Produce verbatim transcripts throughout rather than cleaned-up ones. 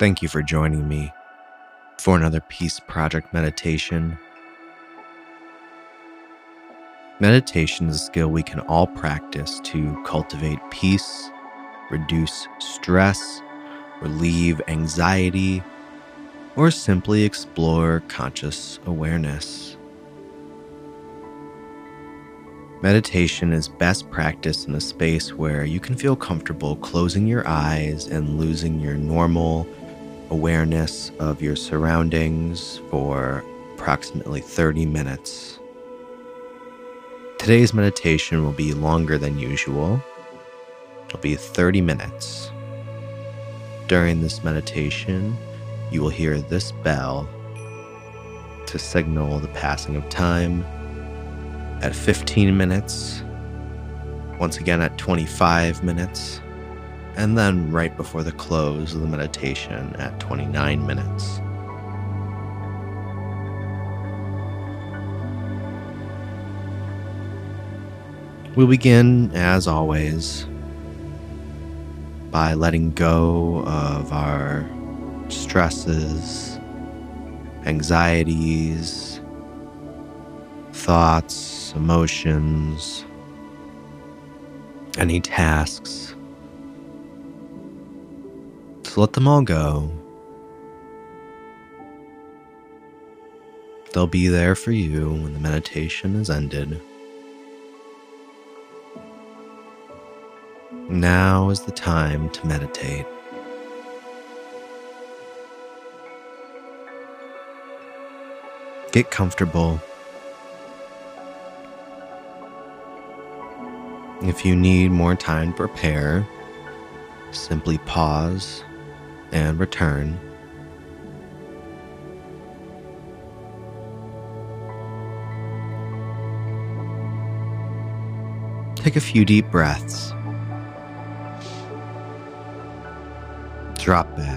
Thank you for joining me for another Peace Project meditation. Meditation is a skill we can all practice to cultivate peace, reduce stress, relieve anxiety, or simply explore conscious awareness. Meditation is best practiced in a space where you can feel comfortable closing your eyes and losing your normal awareness of your surroundings for approximately thirty minutes. Today's meditation will be longer than usual. It'll be thirty minutes. During this meditation, you will hear this bell to signal the passing of time. At fifteen minutes, once again at twenty-five minutes, and then right before the close of the meditation at twenty-nine minutes. We'll begin, as always, by letting go of our stresses, anxieties, thoughts, emotions, any tasks. So let them all go. They'll be there for you when the meditation is ended. Now is the time to meditate. Get comfortable. If you need more time to prepare, simply pause and return. Take a few deep breaths. Drop back.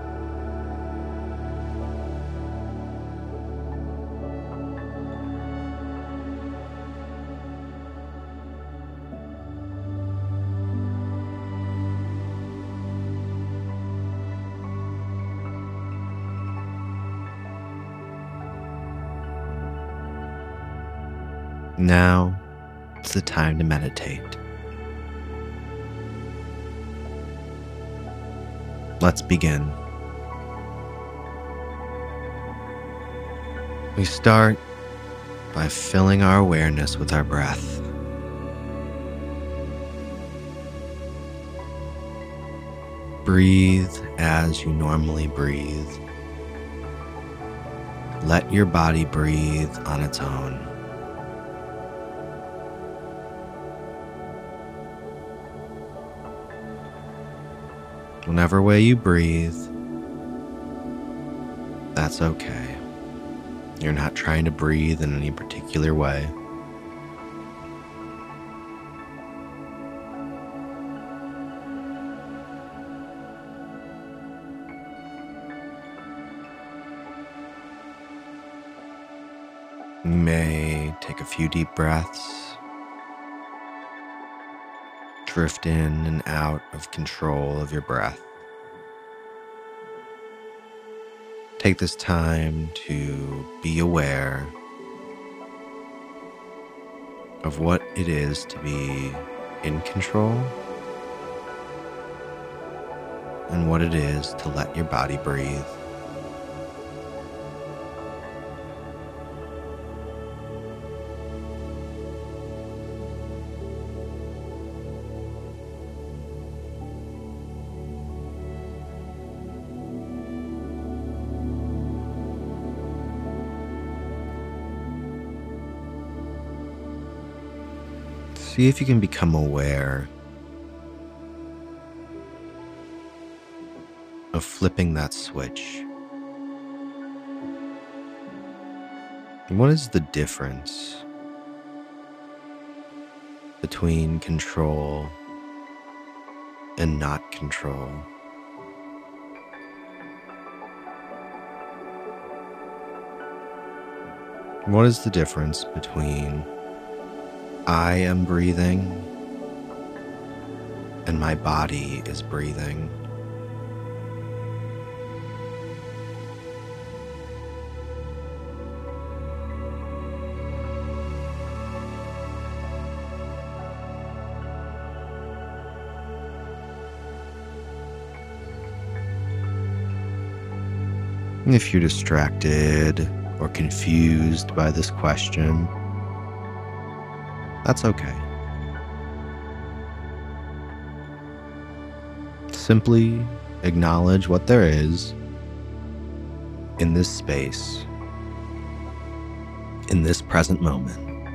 Now it's the time to meditate. Let's begin. We start by filling our awareness with our breath. Breathe as you normally breathe. Let your body breathe on its own. Whenever way you breathe, that's okay. You're not trying to breathe in any particular way. You may take a few deep breaths. Drift in and out of control of your breath. Take this time to be aware of what it is to be in control and what it is to let your body breathe. See if you can become aware of flipping that switch. What is the difference between control and not control? What is the difference between I am breathing and my body is breathing? If you're distracted or confused by this question, that's okay. Simply acknowledge what there is in this space, in this present moment.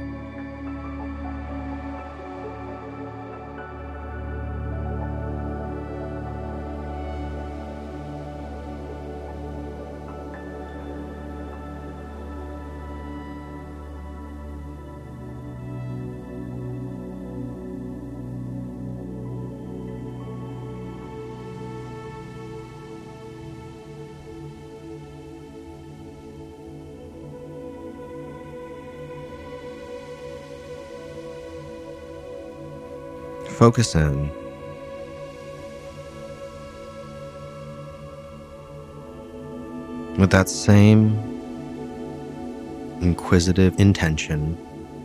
Focus in with that same inquisitive intention.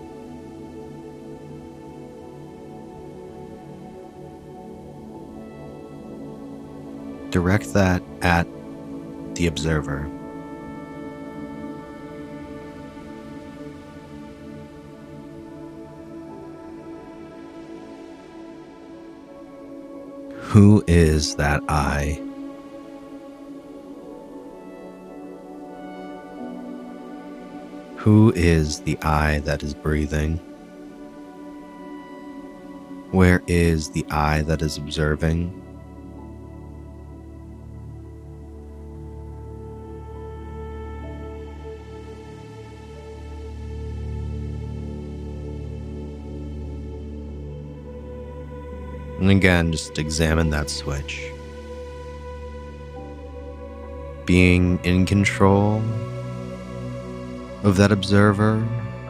Direct that at the observer. Who is that I? Who is the I that is breathing? Where is the I that is observing? And again, just examine that switch. Being in control of that observer,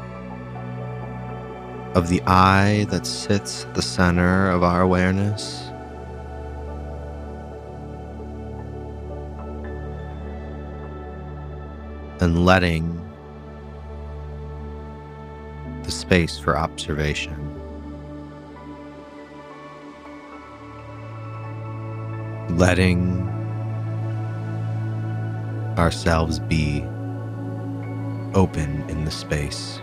of the I that sits at the center of our awareness. And letting the space for observation. Letting ourselves be open in the space.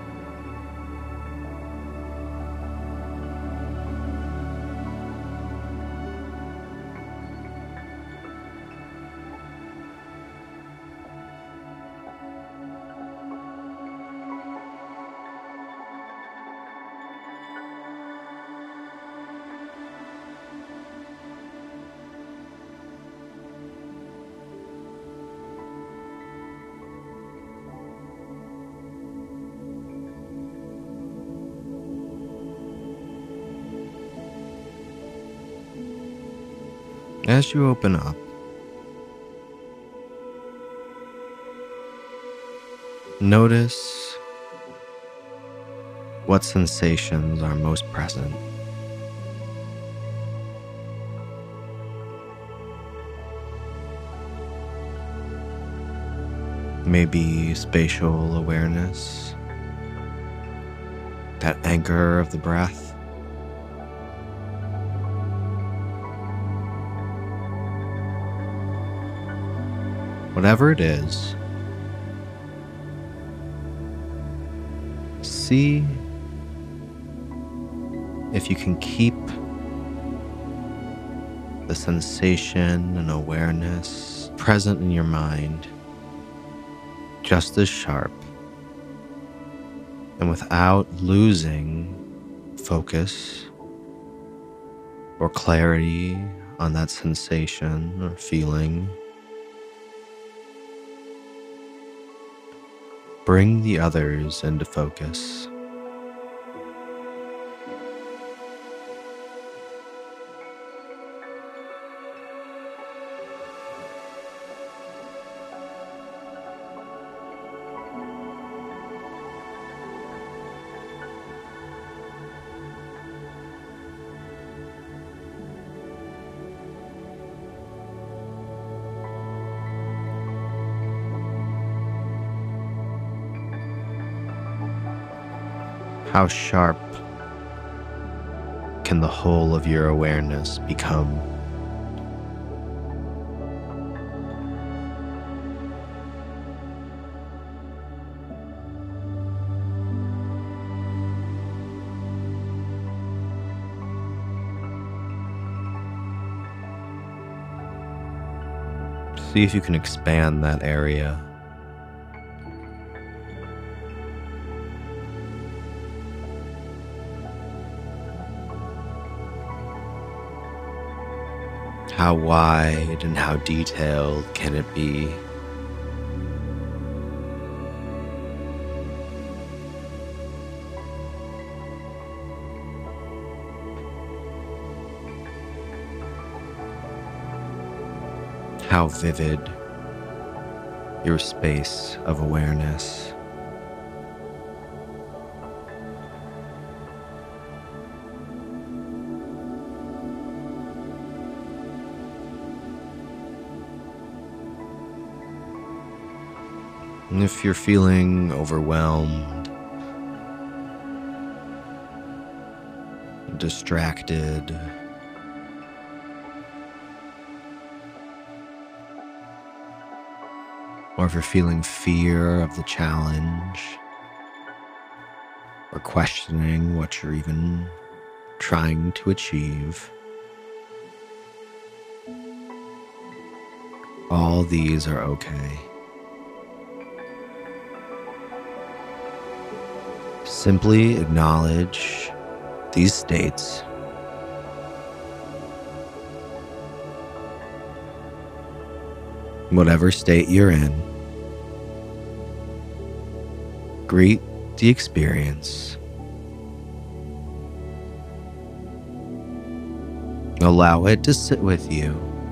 As you open up, notice what sensations are most present. Maybe spatial awareness, that anchor of the breath. Whatever it is, see if you can keep the sensation and awareness present in your mind, just as sharp, and without losing focus or clarity on that sensation or feeling. Bring the others into focus. How sharp can the whole of your awareness become? See if you can expand that area. How wide and how detailed can it be? How vivid your space of awareness. And if you're feeling overwhelmed, distracted, or if you're feeling fear of the challenge, or questioning what you're even trying to achieve, all these are okay. Simply acknowledge these states. Whatever state you're in, greet the experience. Allow it to sit with you,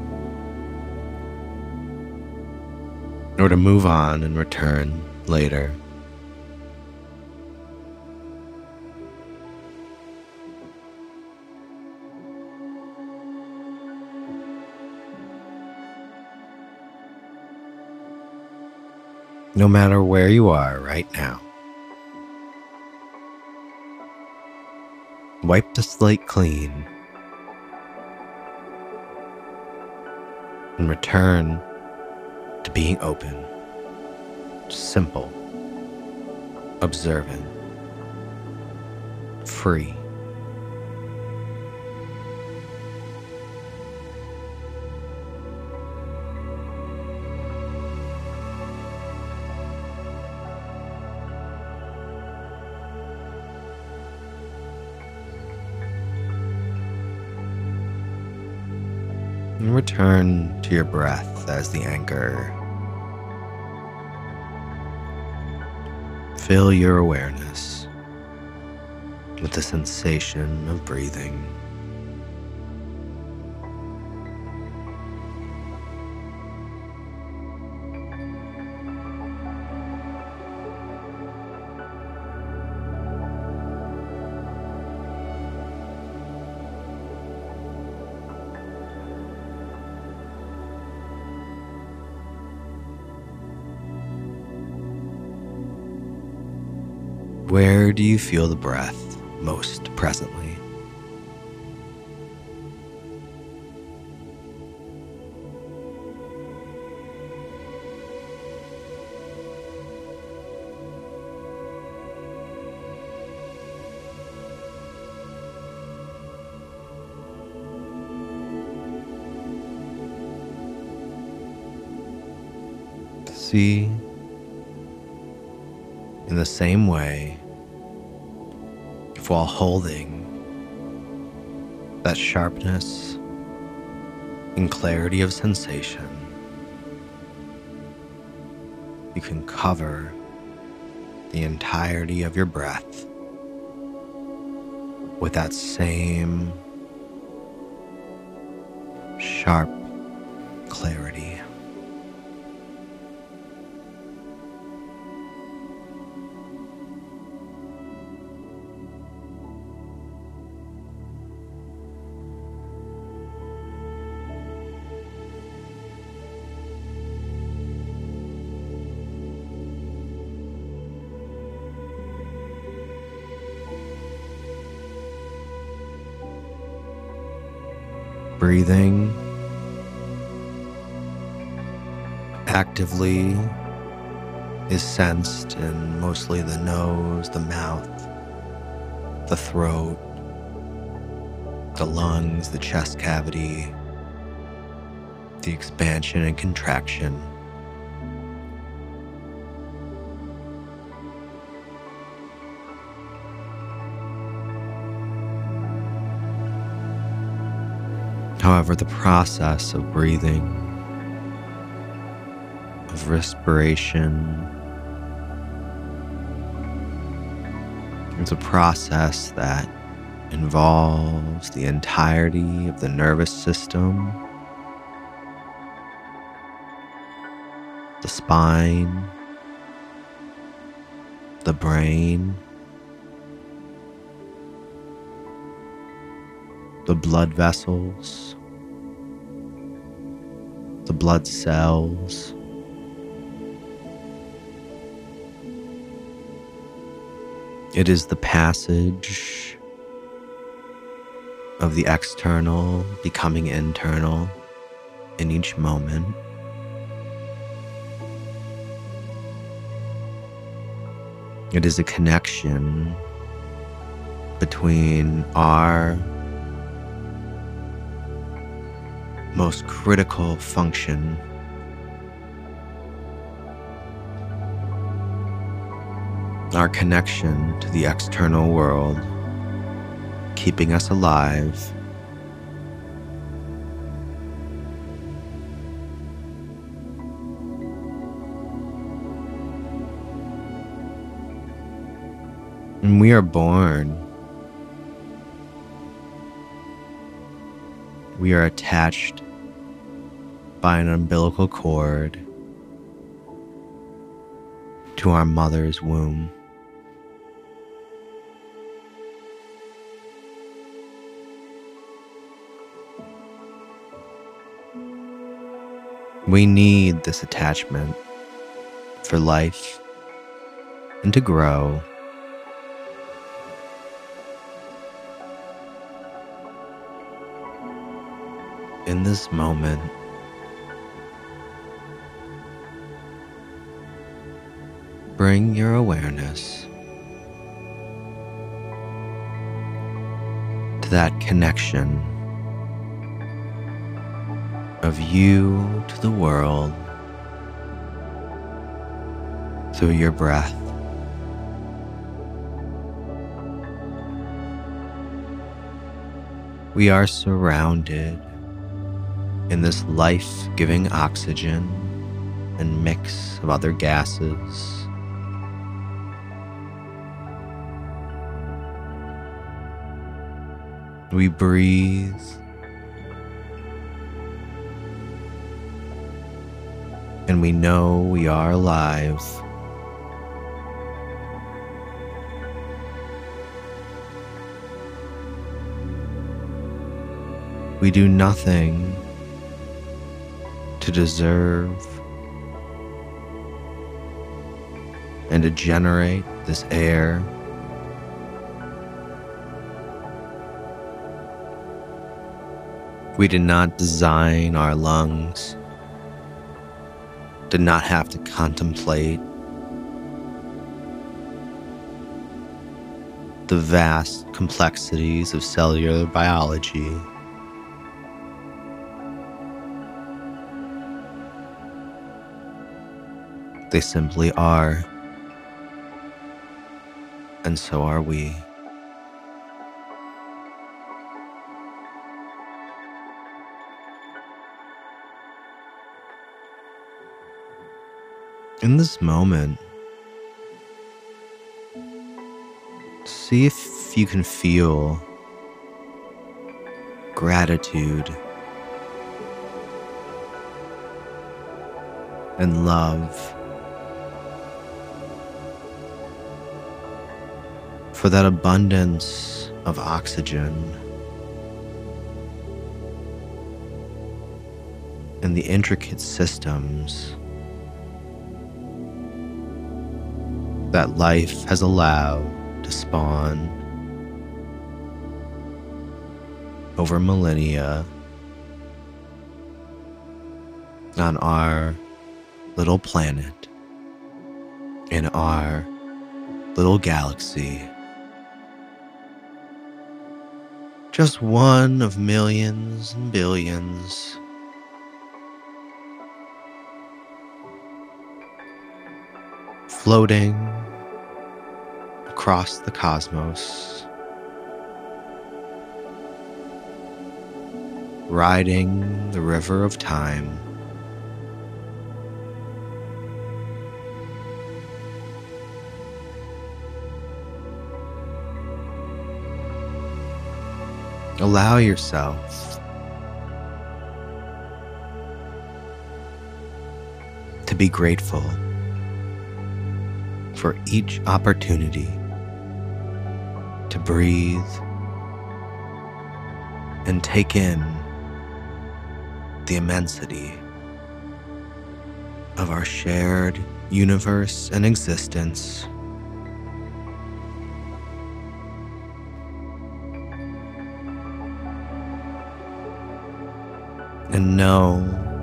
or to move on and return later. No matter where you are right now, wipe the slate clean and return to being open, simple, observant, free. And return to your breath as the anchor. Fill your awareness with the sensation of breathing. Where do you feel the breath most presently? See, in the same way, if while holding that sharpness and clarity of sensation, you can cover the entirety of your breath with that same sharp clarity. Breathing actively is sensed in mostly the nose, the mouth, the throat, the lungs, the chest cavity, the expansion and contraction. However, the process of breathing, of respiration, is a process that involves the entirety of the nervous system, the spine, the brain, the blood vessels, the blood cells, it is the passage of the external becoming internal in each moment. It is a connection between our most critical function, our connection to the external world, keeping us alive, and we are born. We are attached by an umbilical cord to our mother's womb. We need this attachment for life and to grow. In this moment, bring your awareness to that connection of you to the world through your breath. We are surrounded in this life-giving oxygen and mix of other gases. We breathe and we know we are alive. We do nothing to deserve and to generate this air. We did not design our lungs, did not have to contemplate the vast complexities of cellular biology. They simply are, and so are we. In this moment, see if you can feel gratitude and love for that abundance of oxygen and the intricate systems that life has allowed to spawn over millennia on our little planet, in our little galaxy. Just one of millions and billions floating across the cosmos, riding the river of time, allow yourself to be grateful for each opportunity to breathe and take in the immensity of our shared universe and existence. And know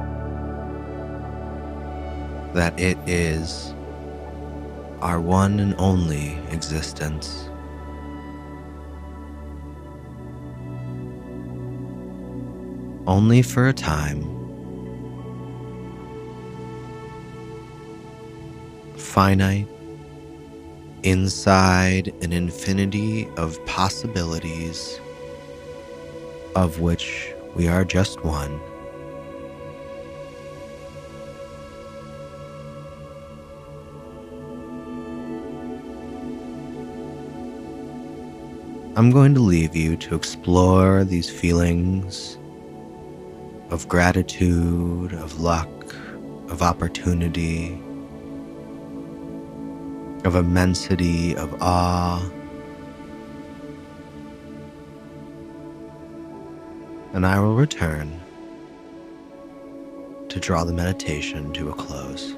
that it is our one and only existence. Only for a time, finite, inside an infinity of possibilities of which we are just one. I'm going to leave you to explore these feelings of gratitude, of luck, of opportunity, of immensity, of awe. And I will return to draw the meditation to a close.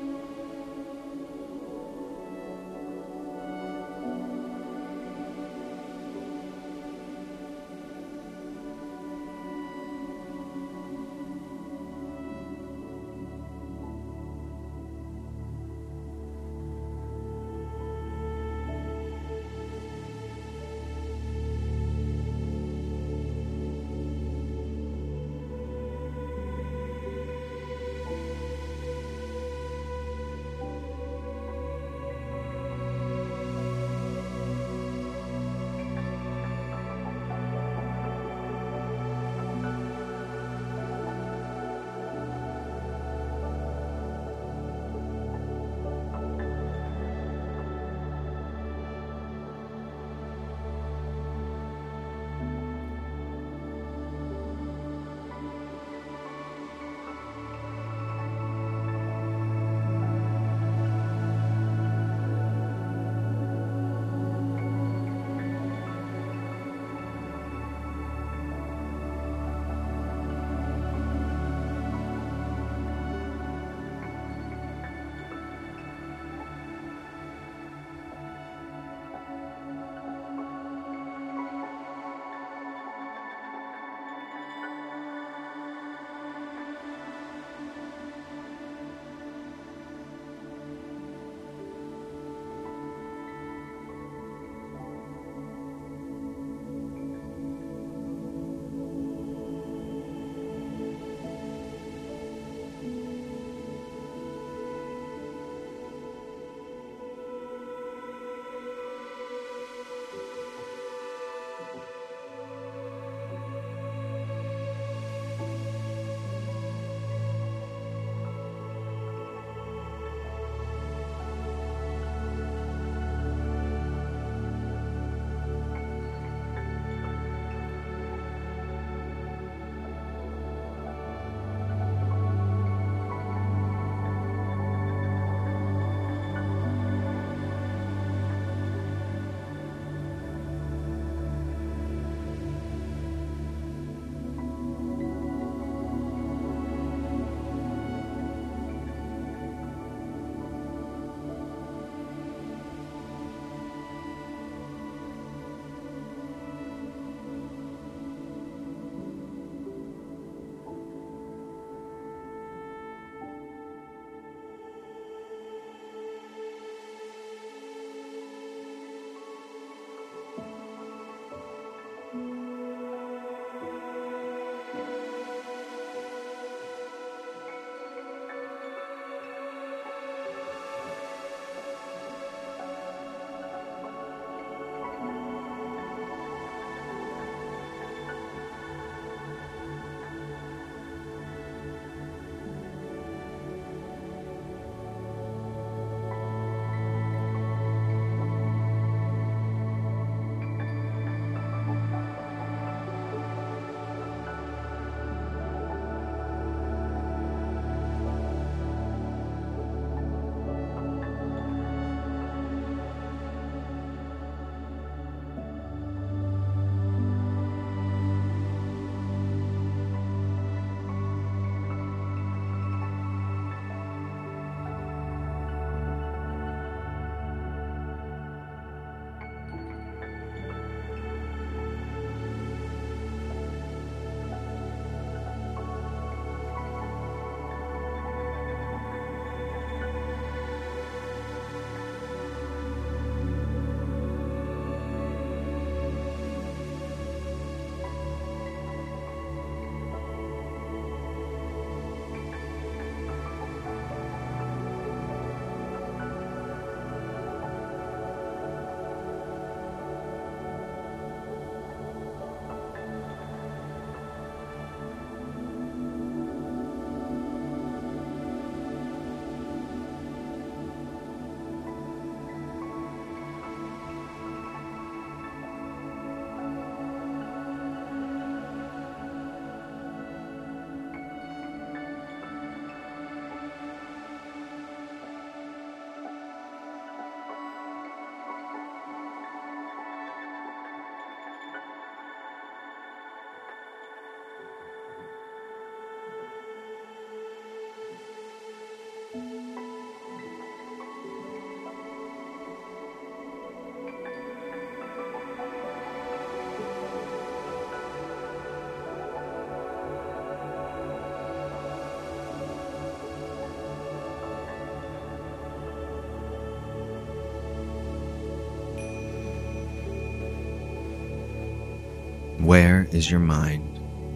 Where is your mind?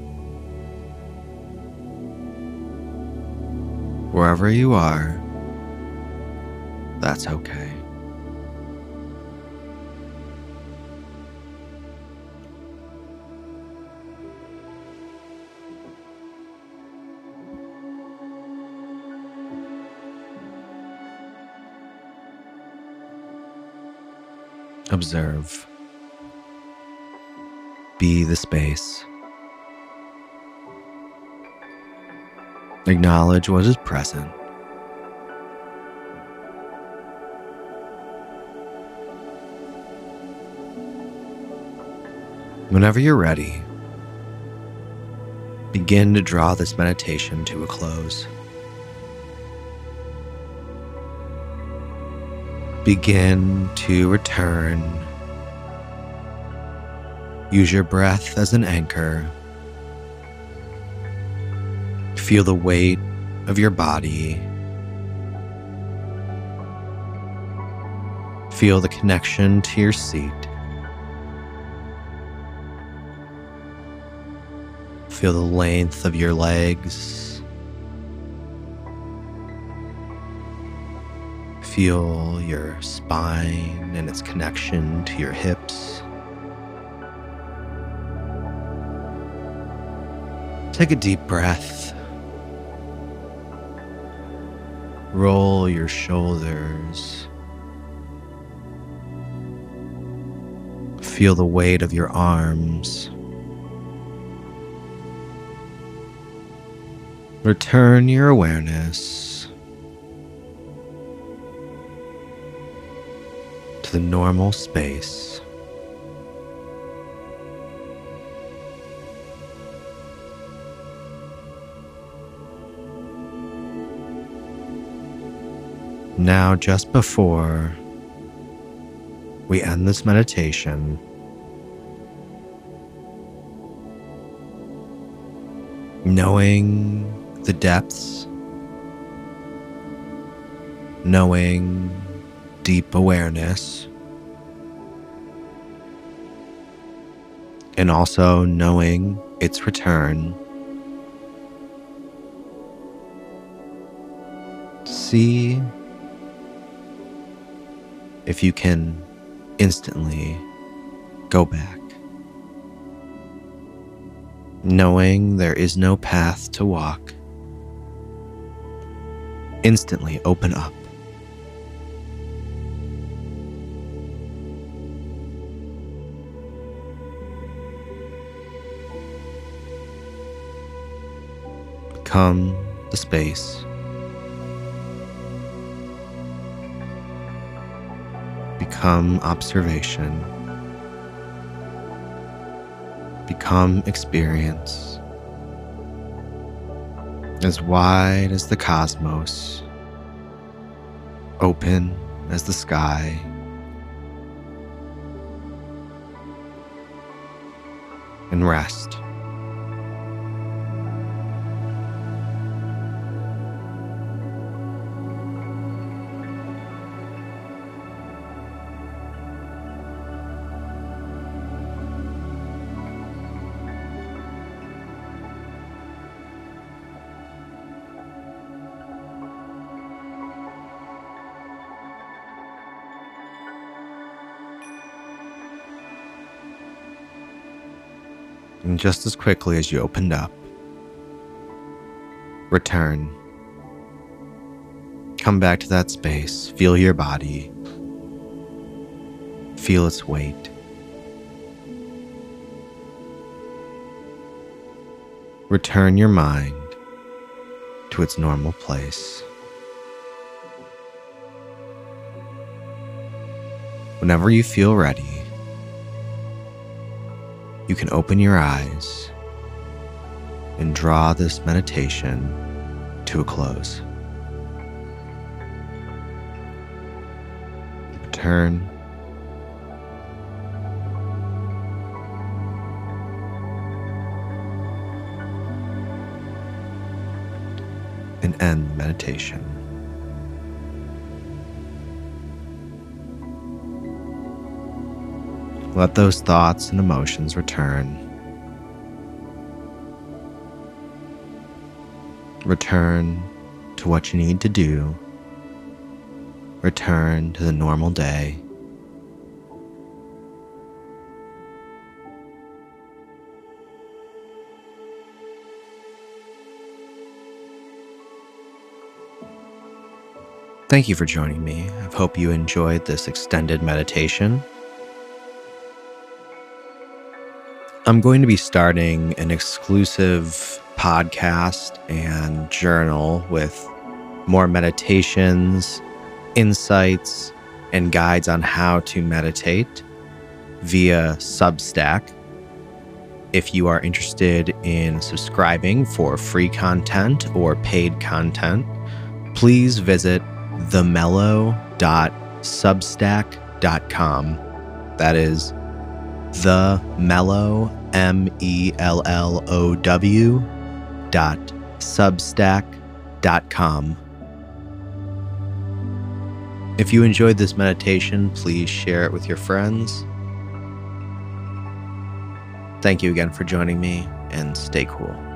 Wherever you are, that's okay. Observe. Be the space. Acknowledge what is present. Whenever you're ready, begin to draw this meditation to a close. Begin to return. Use your breath as an anchor. Feel the weight of your body. Feel the connection to your seat. Feel the length of your legs. Feel your spine and its connection to your hips. Take a deep breath. Roll your shoulders. Feel the weight of your arms. Return your awareness to the normal space. Now, just before we end this meditation, knowing the depths, knowing deep awareness, and also knowing its return, see if you can instantly go back. Knowing there is no path to walk, instantly open up. Become the space. Become observation. Become experience. As wide as the cosmos, open as the sky. And rest. And just as quickly as you opened up, return. Come back to that space. Feel your body. Feel its weight. Return your mind to its normal place. Whenever you feel ready, you can open your eyes and draw this meditation to a close. Return. And end the meditation. Let those thoughts and emotions return. return to what you need to do. Return to the normal day. Thank you for joining me. I hope you enjoyed this extended meditation. I'm going to be starting an exclusive podcast and journal with more meditations, insights, and guides on how to meditate via Substack. If you are interested in subscribing for free content or paid content, please visit the mellow dot substack dot com. That is the mellow, M E L L O W dot substack dot com. If you enjoyed this meditation, please share it with your friends. Thank you again for joining me, and stay cool.